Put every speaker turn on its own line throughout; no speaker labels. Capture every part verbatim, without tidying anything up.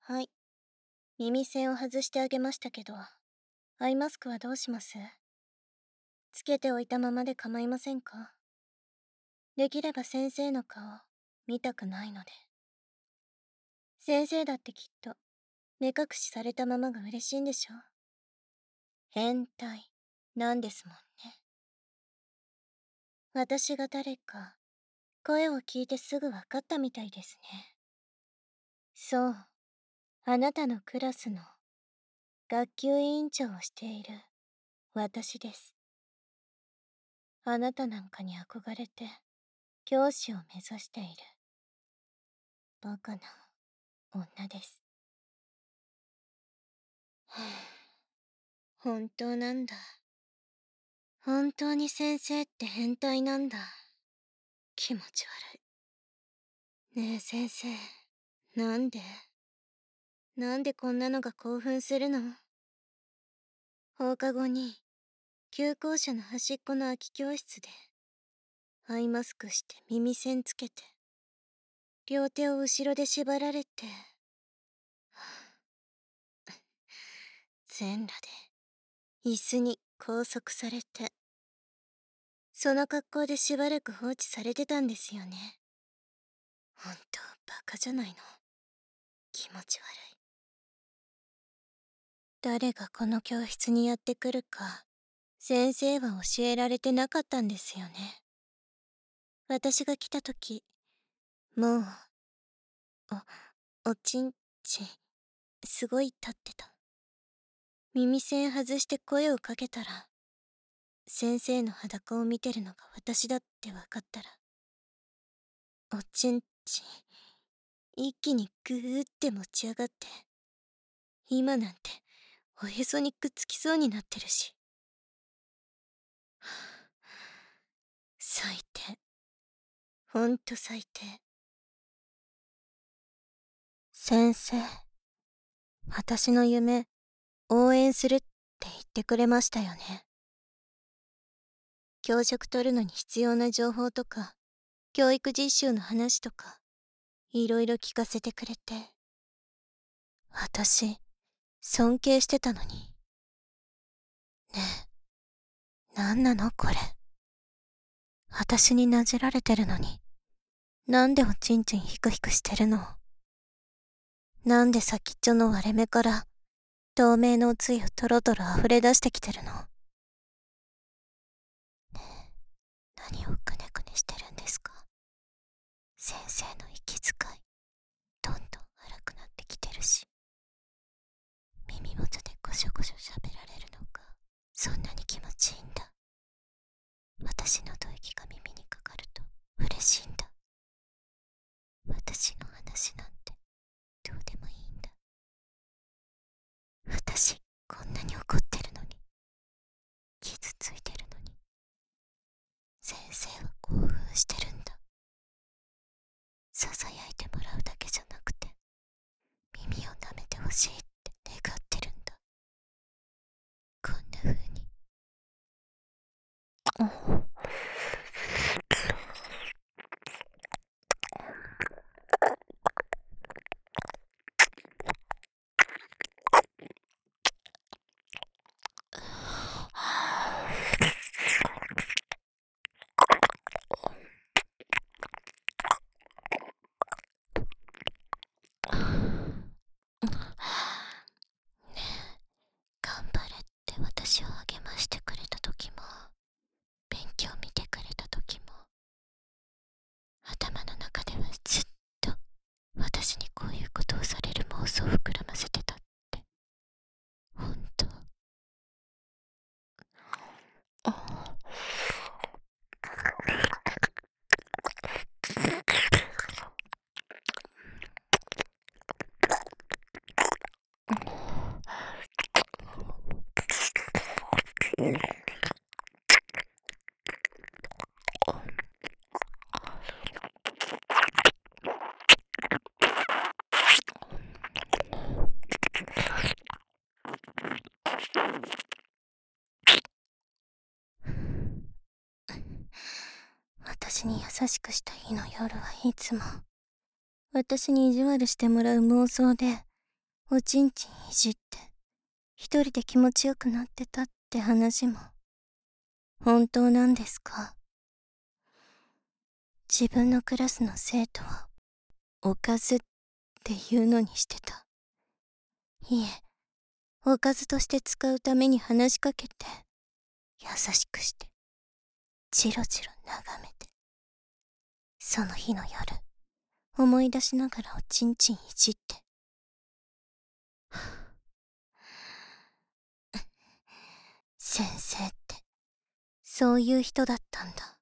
はい。耳栓を外してあげましたけど、アイマスクはどうします？つけておいたままで構いませんか？できれば先生の顔、見たくないので。先生だってきっと、目隠しされたままが嬉しいんでしょ？変態、なんですもんね。私が誰か、声を聞いてすぐ分かったみたいですね。そう、あなたのクラスの学級委員長をしている私です。あなたなんかに憧れて教師を目指しているバカな女です。はぁ、本当なんだ。本当に先生って変態なんだ。気持ち悪い。ねえ先生、なんでなんでこんなのが興奮するの？放課後に旧校舎の端っこの空き教室でアイマスクして耳栓つけて両手を後ろで縛られて、全裸で椅子に拘束されて、その格好でしばらく放置されてたんですよね。ほんとバカじゃないの。気持ち悪い。誰がこの教室にやってくるか先生は教えられてなかったんですよね。私が来た時、もうお、おちんちんすごい立ってた。耳栓外して声をかけたら、先生の裸を見てるのが私だって分かったら、おちんちん一気にグーって持ち上がって、今なんておへそにくっつきそうになってるし。最低。ほんと最低。先生、私の夢、応援するって言ってくれましたよね。教職取るのに必要な情報とか、教育実習の話とか、いろいろ聞かせてくれて。私、尊敬してたのに。ねえ、なんなのこれ。私になじられてるのに、なんでおちんちんヒクヒクしてるの？なんで先っちょの割れ目から、透明のおつゆトロトロ溢れ出してきてるの？ねえ、何をくねくねしてるんですか？先生の息遣い、どんどん荒くなってきてるし、耳元でゴショゴショ喋られるのが、そんなに気持ちいいんだ。私の吐息が耳にかかると嬉しいんだ。私の話なんてどうでもいいんだ。私こんなに怒ってるのに、傷ついてるのに、先生は興奮してるんだ。ささやいてもらうだけじゃなくて、耳を舐めてほしいって願ってるんだ。こんな風に。頑張れって私を励ましてくれた時も、勉強見てくれた時も、頭の中ではずっと私にこういうことをされる妄想を膨らませてたって。ほんと。私に優しくした日の夜はいつも、私に意地悪してもらう妄想でおちんちんいじって一人で気持ちよくなってたって話も本当なんですか？自分のクラスの生徒はおかずっていうのにしてた。いえ、おかずとして使うために話しかけて優しくしてチロチロ眺めて、その日の夜思い出しながらおちんちんいじって、先生ってそういう人だったんだ。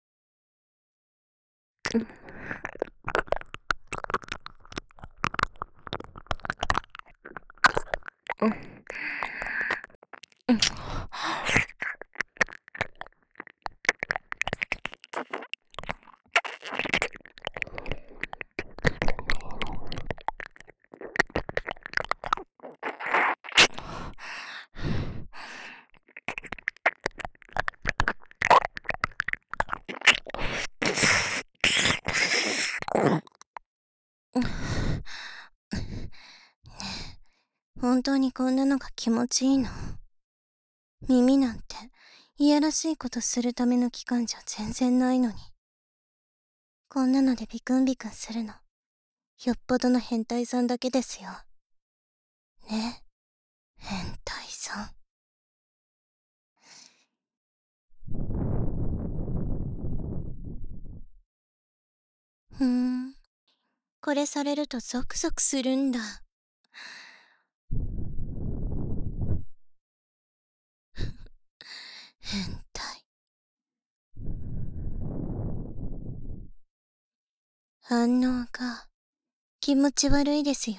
本当にこんなのが気持ちいいの？耳なんていやらしいことするための器官じゃ全然ないのに、こんなのでビクンビクンするのよっぽどの変態さんだけですよね。変態さん。ふーん、これされるとゾクゾクするんだ。変態。反応が気持ち悪いですよ。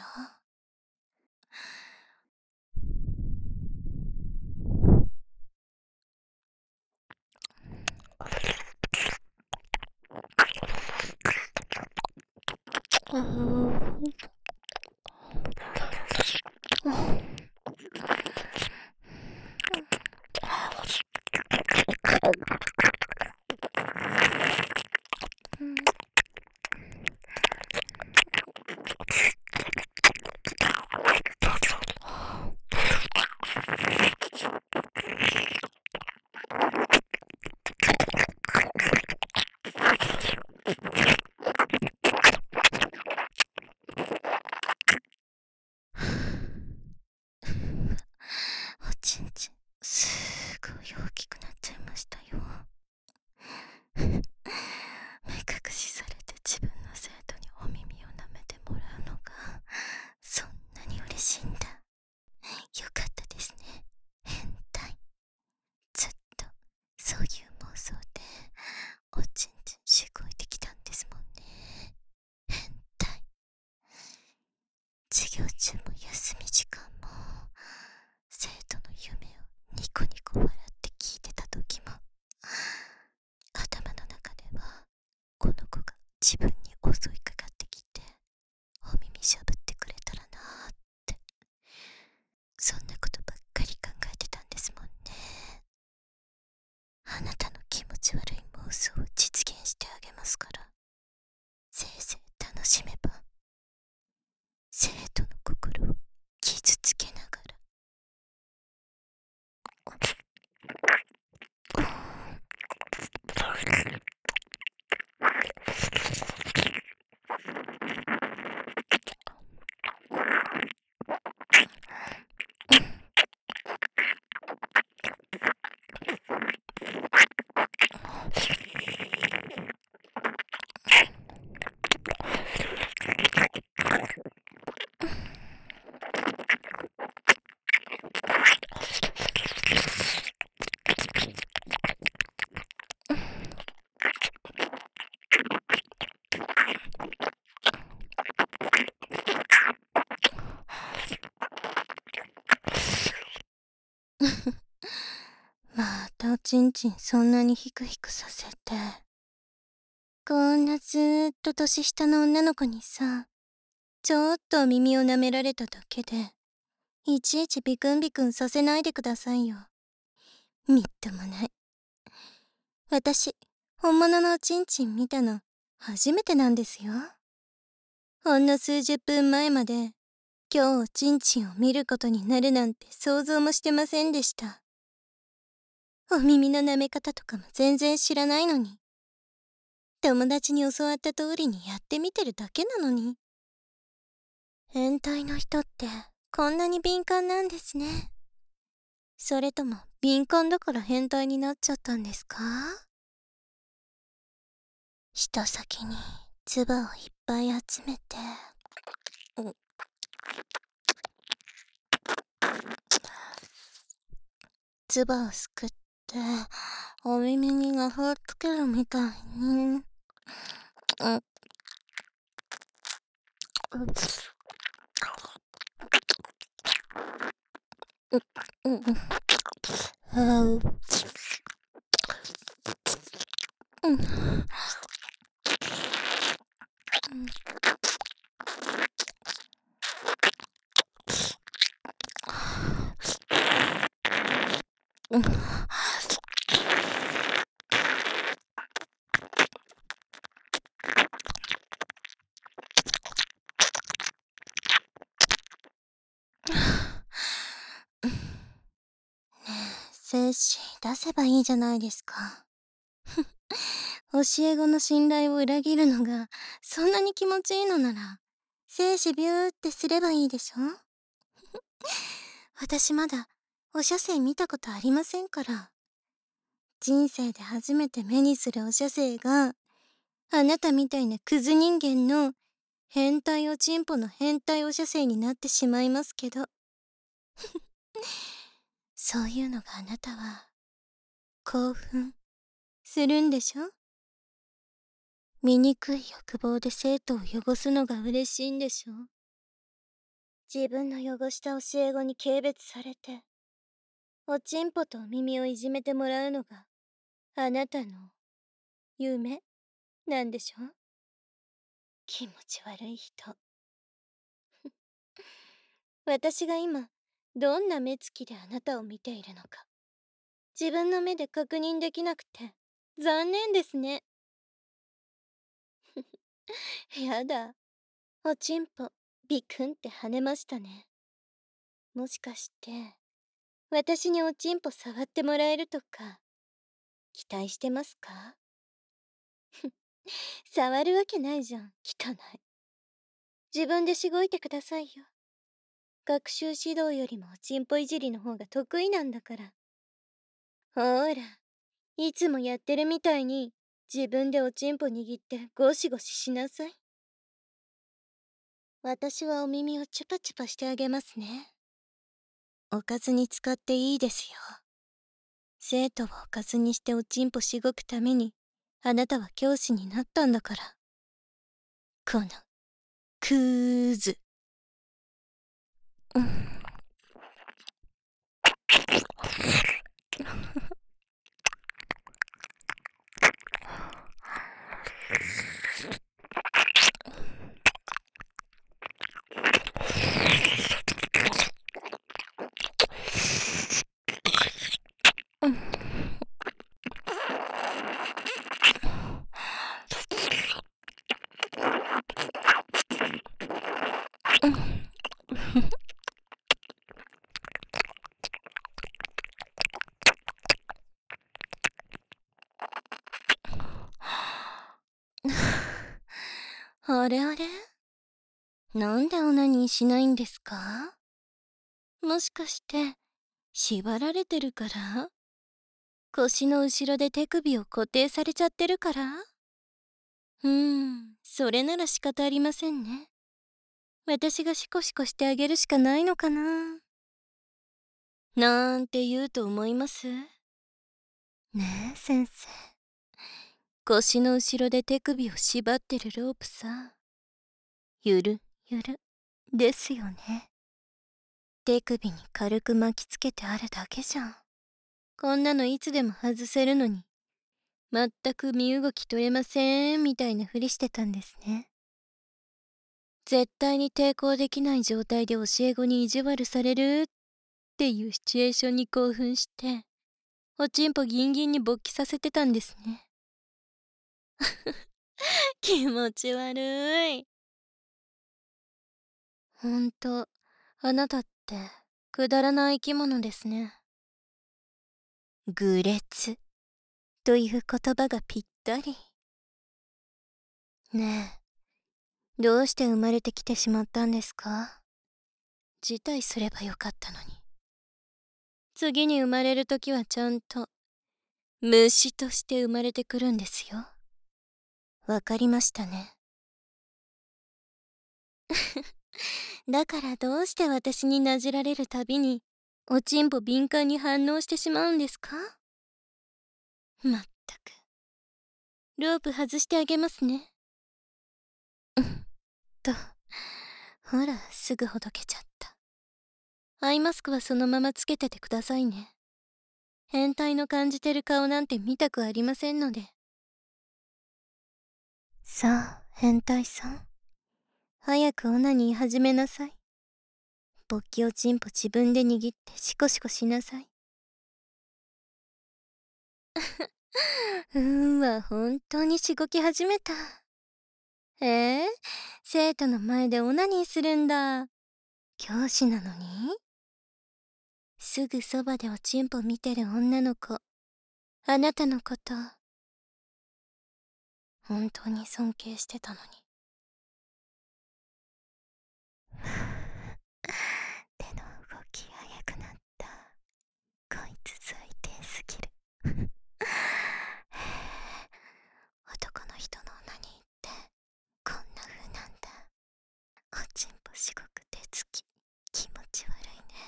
おちんちんすごい大きくなっちゃいましたよ。目隠しされて自分の生徒にお耳を舐めてもらうのがそんなに嬉しいんだ。よかったですね、変態。ずっとそういう妄想でおちんちんしごいてきたんですもんね。変態。授業中も休み時間も生徒の夢をニコニコ笑って聞いてた時も、頭の中ではこの子が自分に襲いかかってきてお耳しゃぶってくれたらなーって、そんなことばっかり考えてたんですもんね。あなたの気持ち悪い妄想を実現してあげますから、せいぜい楽しめば。生徒の心を傷つけながら。またおちんちんそんなにヒクヒクさせて。こんなずーっと年下の女の子にさ、ちょっと耳を舐められただけでいちいちビクンビクンさせないでくださいよ。みっともない。私本物のおちんちん見たの初めてなんですよ。ほんの数十分前まで今日おちんちんを見ることになるなんて想像もしてませんでした。お耳の舐め方とかも全然知らないのに。友達に教わった通りにやってみてるだけなのに。変態の人ってこんなに敏感なんですね。それとも敏感だから変態になっちゃったんですか？舌先に唾をいっぱい集めて、うん、唾をすくってお耳になふっつけるみたいに、うん、うん、うん、うん、うん、うん。精子出せばいいじゃないですか。教え子の信頼を裏切るのがそんなに気持ちいいのなら、精子ビューってすればいいでしょ。私まだお射精見たことありませんから。人生で初めて目にするお射精が、あなたみたいなクズ人間の変態おちんぽの変態お射精になってしまいますけど。そういうのがあなたは興奮するんでしょ。醜い欲望で生徒を汚すのが嬉しいんでしょ。自分の汚した教え子に軽蔑されて、おちんぽとお耳をいじめてもらうのがあなたの夢なんでしょ。気持ち悪い人。私が今どんな目つきであなたを見ているのか、自分の目で確認できなくて残念ですね。やだ、おちんぽビクンって跳ねましたね。もしかして私におちんぽ触ってもらえるとか期待してますか？触るわけないじゃん、汚い。自分でしごいてくださいよ。学習指導よりもおちんぽいじりの方が得意なんだから。ほーら、いつもやってるみたいに自分でおちんぽ握ってゴシゴシしなさい。私はお耳をチュパチュパしてあげますね。おかずに使っていいですよ。生徒をおかずにしておちんぽしごくためにあなたは教師になったんだから。このクーズ。うん。うん。あれあれ、なんでオナニーしないんですか？もしかして縛られてるから？腰の後ろで手首を固定されちゃってるから？うーん、それなら仕方ありませんね。私がシコシコしてあげるしかないのかななんて言うと思います？ねえ先生、腰の後ろで手首を縛ってるロープさ、ゆるゆるですよね。手首に軽く巻きつけてあるだけじゃん。こんなのいつでも外せるのに、全く身動き取れませんみたいなふりしてたんですね。絶対に抵抗できない状態で教え子に意地悪されるっていうシチュエーションに興奮して、おちんぽギンギンに勃起させてたんですね。気持ち悪い。ほんと、 あなたってくだらない生き物ですね。愚劣という言葉がぴったり。ねえ、どうして生まれてきてしまったんですか？辞退すればよかったのに。次に生まれるときはちゃんと虫として生まれてくるんですよ。わかりましたね。だからどうして私になじられるたびにおちんぽ敏感に反応してしまうんですか？まったく。ロープ外してあげますね。うんと、ほら、すぐほどけちゃった。アイマスクはそのままつけててくださいね。変態の感じてる顔なんて見たくありませんので。さあ、変態さん。早くオナニー始めなさい。勃起おちんぽ自分で握ってシコシコしなさい。うーんは本当にしごき始めた。えー、生徒の前でオナニーするんだ。教師なのに？すぐそばでおちんぽ見てる女の子、あなたのこと本当に尊敬してたのに。手の動き速くなった。こいつ最低すぎる。男の人のオナニーってこんな風なんだ。おちんぽしごく手つき気持ち悪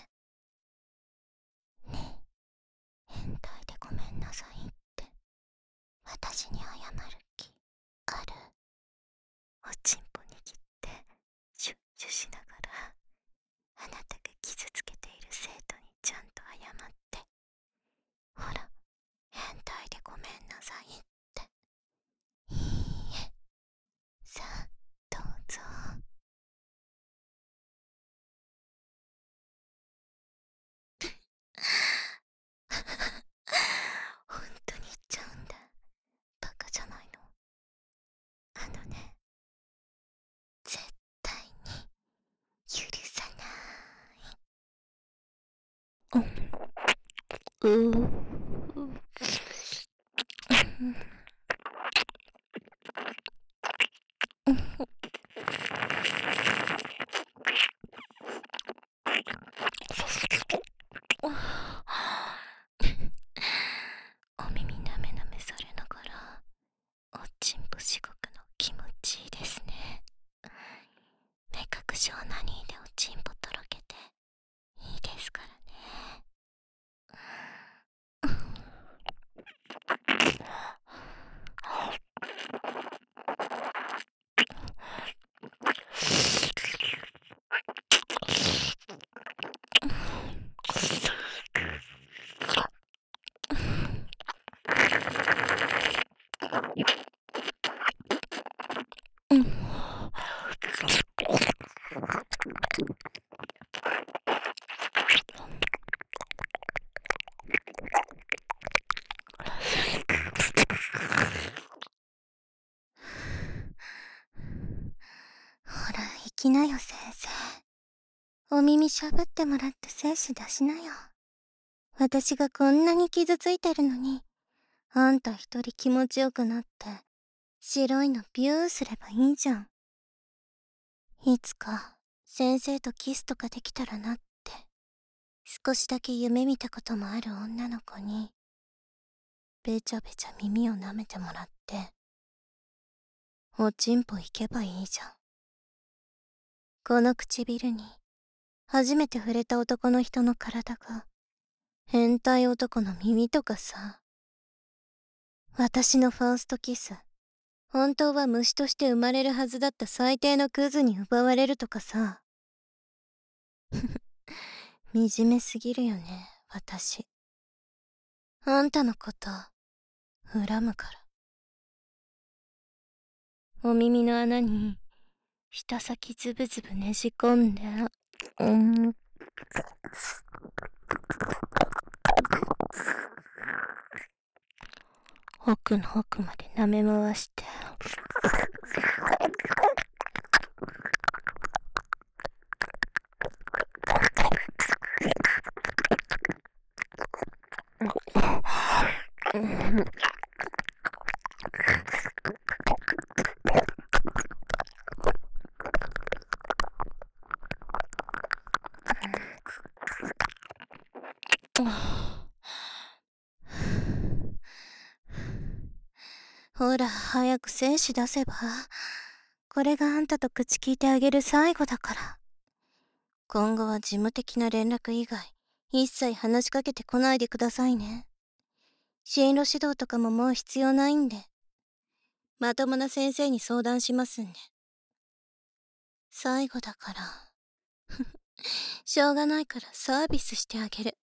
いね。ねえ、変態でごめんなさいって私に謝る気ある？おちんぽ握ってシュッシュしながらあなたが傷つけている生徒にちゃんと謝って、ほら、変態でごめんなさいって。いいえ、さあどうぞ。本当に言っちゃうんだ。バカじゃないの。あのね、絶対に許さない。ううお耳なめなめされながらおちんぽしごくの気持ちいいですね。目隠しオナニーでおちんぽとろけていいですからね。うん。ほら、行きなよ先生。お耳しゃぶってもらって精子出しなよ。私がこんなに傷ついてるのに、あんた一人気持ちよくなって、白いのビューすればいいじゃん。いつか先生とキスとかできたらなって、少しだけ夢見たこともある女の子に、べちゃべちゃ耳を舐めてもらって、おちんぽ行けばいいじゃん。この唇に、初めて触れた男の人の体が、変態男の耳とかさ。私のファーストキス、本当は虫として生まれるはずだった最低のクズに奪われるとかさ。惨めすぎるよね、私。あんたのこと、恨むから。お耳の穴に、舌先ズブズブねじ込んで、うん。奥の奥まで舐め回して。 ほら、早く精子出せば。これがあんたと口聞いてあげる最後だから。今後は事務的な連絡以外、一切話しかけてこないでくださいね。進路指導とかももう必要ないんで。まともな先生に相談しますんで。最後だから。しょうがないからサービスしてあげる。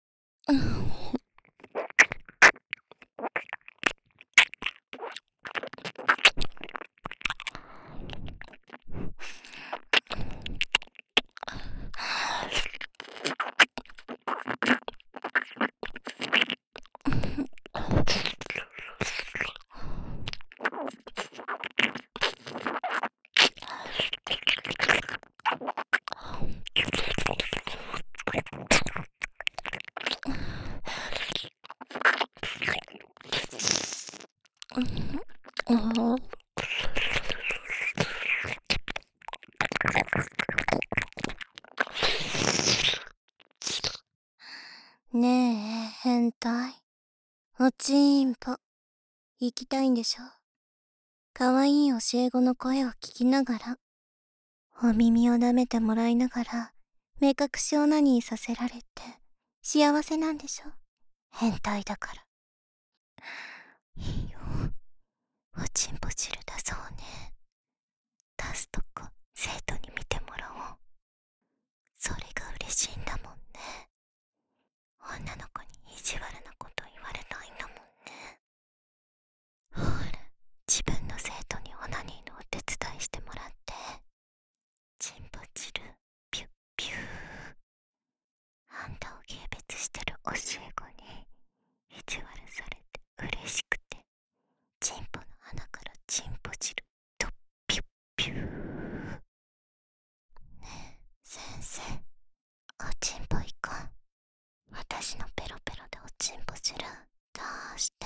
ねえ、変態。おちーんぽ。行きたいんでしょ。かわいい教え子の声を聞きながら、お耳を舐めてもらいながら、目隠しオナニーさせられて、幸せなんでしょ。変態だから。いいよ。おちんぽ汁出そうね。出すとこ、生徒に見てもらおう。それが嬉しいんだもんね。女の子に意地悪なこと言われたいんだもんね。ほら、自分の生徒にオナニーのお手伝いしてもらって。チンポ汁、ピュッピュー。あんたを軽蔑してる教え子に意地悪されて嬉しくて、チンポの穴からチンポ汁、とピュッピュー。ねえ、先生、おちんぽいこう。私のペロペロでおちんぽ汁出して。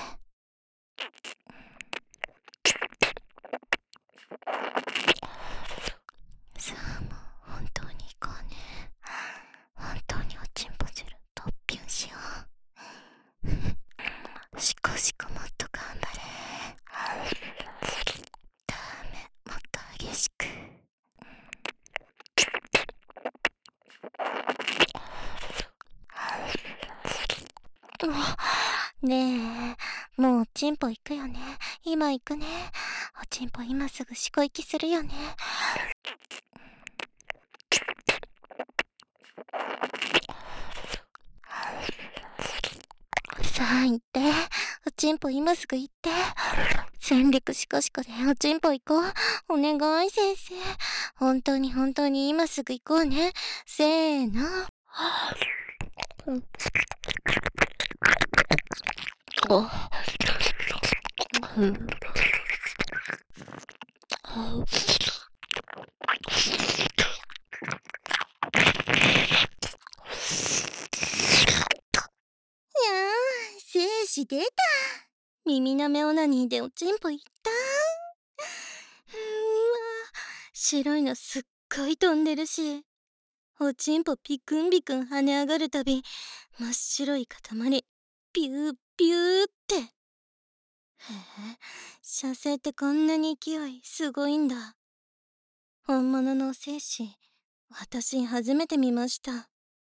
さあもう本当に行こうね。本当におちんぽ汁とっぴゅんしよう。しこしこもっと頑張れ。ダメ、もっと激しく。ねえ、もうおちんぽ行くよね。今行くね。おちんぽ今すぐしこ息するよね。さあ行って。おちんぽ今すぐ行って。全力しこしこでおちんぽ行こう。お願い先生。本当に本当に今すぐ行こうね。せーの。精子出た。耳なめオナニーでおちんぽいったー。うーわ、白いのすっごい飛んでるし、おちんぽピクンビクン跳ね上がるたび真っ白い塊ピューピューって。へえ、射精ってこんなに勢いすごいんだ。本物の精子、私初めて見ました。ね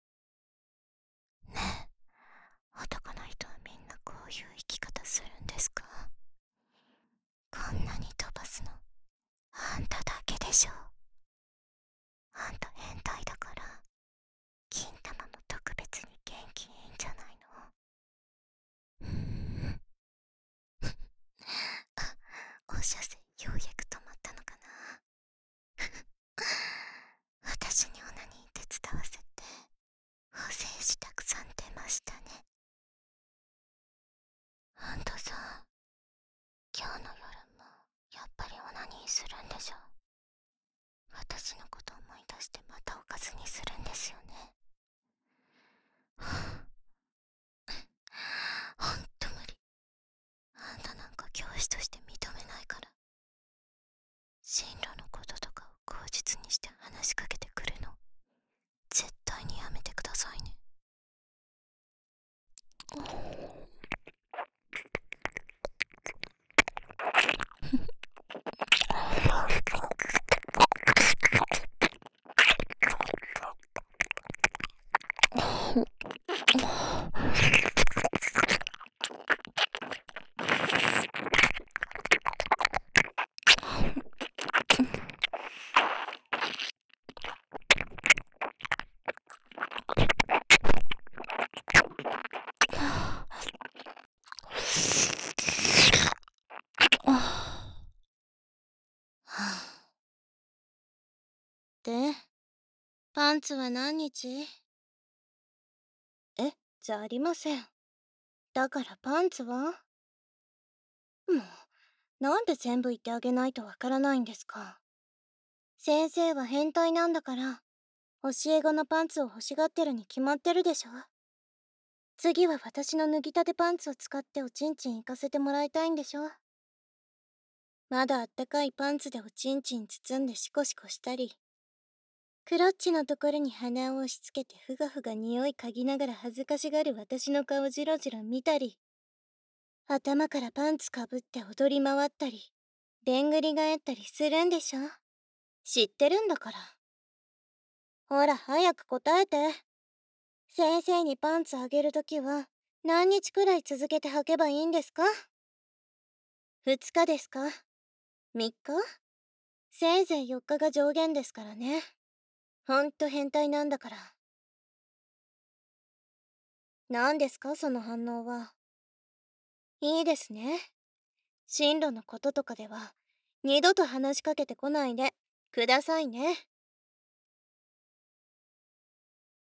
え、男の人はみんなこういう生き方するんですか？こんなに飛ばすのあんただけでしょ。あんた変態だから金玉も特別に元気いいんじゃないの？うーんあ、放射線ようやく止まったのかな。私にオナニー手伝わせてお精子たくさん出ましたね。あんたさ、今日の夜もやっぱりオナニーするんでしょ。私のこと思い出してまたおかずにするんですよね。ほんと無理。 パンツは何日？え、じゃありません。だからパンツは？もう、なんで全部言ってあげないとわからないんですか。先生は変態なんだから、教え子のパンツを欲しがってるに決まってるでしょ。次は私の脱ぎたてパンツを使っておちんちん行かせてもらいたいんでしょ。まだあったかいパンツでおちんちん包んでシコシコしたり、クロッチのところに鼻を押し付けてふがふが匂い嗅ぎながら恥ずかしがる私の顔じろじろ見たり、頭からパンツかぶって踊り回ったり、でんぐり返ったりするんでしょ。知ってるんだから。ほら早く答えて。先生にパンツあげるときは何日くらい続けて履けばいいんですか？ふつかですか？みっか？せいぜいよっかが上限ですからね。ほんと変態なんだから。何ですかその反応は。いいですね。進路のこととかでは二度と話しかけてこないでくださいね。